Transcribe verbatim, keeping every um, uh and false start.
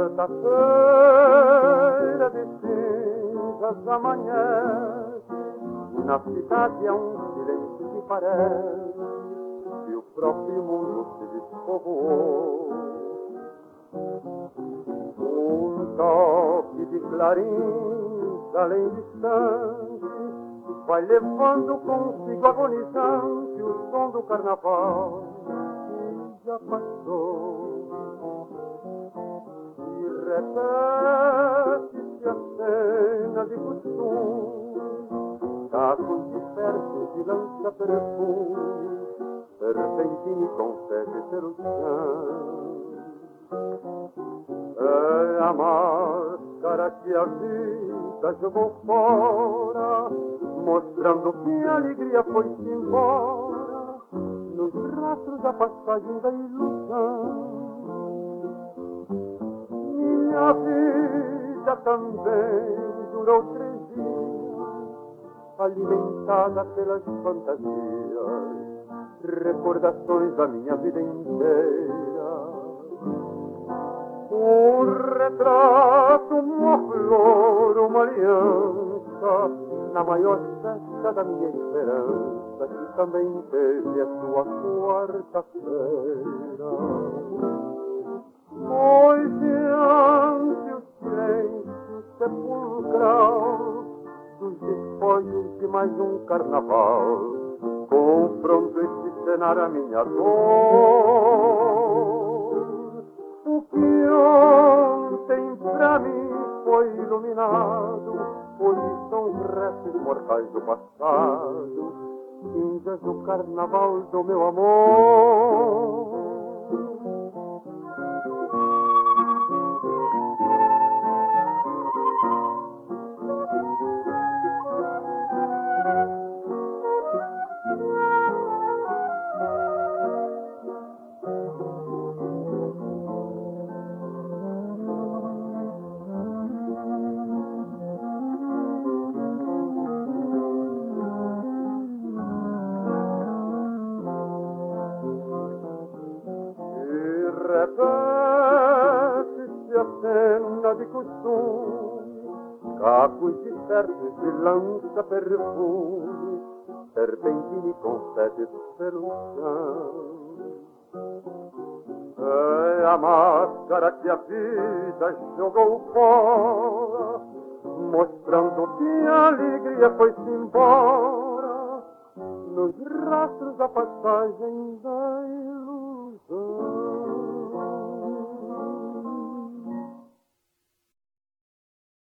quarta-feira de cinzas amanhece, na cidade há um silêncio que parece que o próprio mundo se despovoou. Um toque de clarins além distante vai levando consigo agonizante o som do carnaval que já passou. E repete-se a cena de costume, cacos dispersos de lança perfume, serpentina e confete pelo chão. É a máscara que a vida jogou fora, mostrando que a alegria foi-se embora nos rastros da passagem da ilusão. Minha vida também durou três dias, alimentada pelas fantasias, recordações da minha vida inteira. Um retrato, uma flor, uma aliança, na maior festa da minha esperança, que também teve a sua quarta-feira. Pois diante o silêncio sepulcral dos despojos de mais um carnaval, confronto esse cenário a minha dor. O que ontem pra mim foi iluminado, hoje são os restos mortais do passado, cinzas do carnaval do meu amor. Repete-se a cena de costume, cacos dispersos de lança perfume, serpentina e confete pelo chão. É a máscara que a vida jogou fora, mostrando que a alegria foi-se embora nos rastros da passagem da